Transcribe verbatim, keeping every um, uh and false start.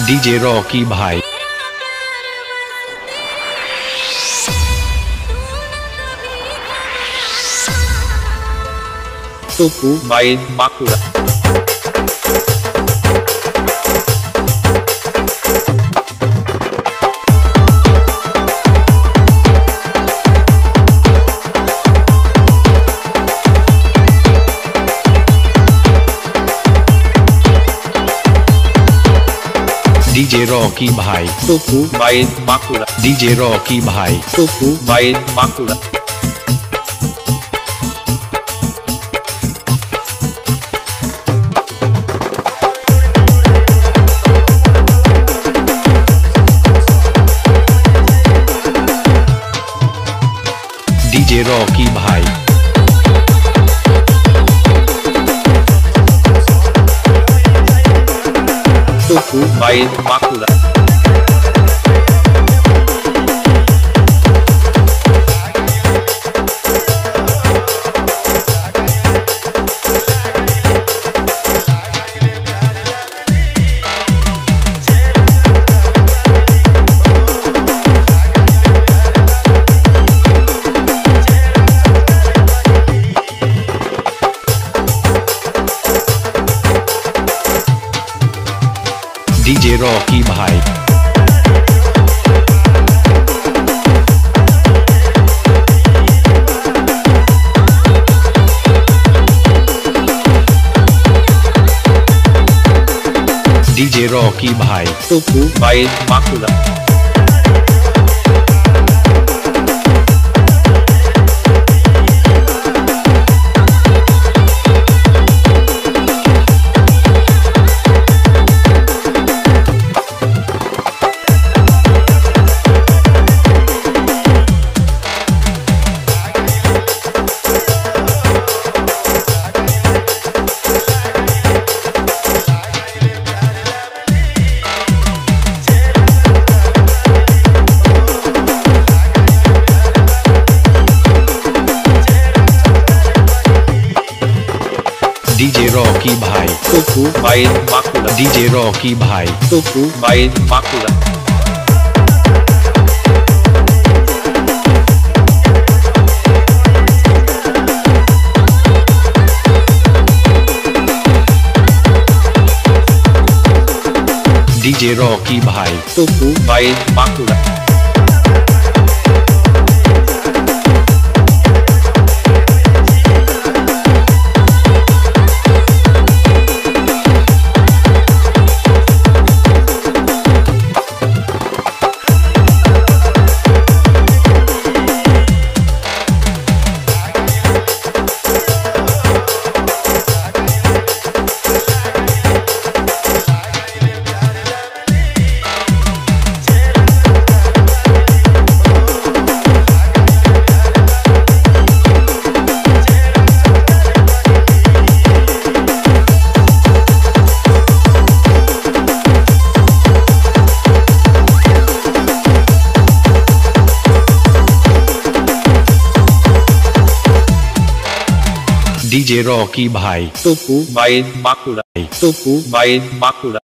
DJ Rocky भाई। Tuku by Makura. DJ Rocky भाई। Tuku by Makura. DJ Rocky भाई। Tuku by Makura. DJ Rocky भाई। Tuku by Makura. DJ Rocky भाई। DJ Rocky भाई। Tuku by Makura. DJ Rocky भाई। Tuku by Makura. DJ Rocky भाई। Tuku by Makura. DJ Rocky भाई। Tuku by Makura. DJ Rocky भाई। Tuku by Makura. Tuku by Makura.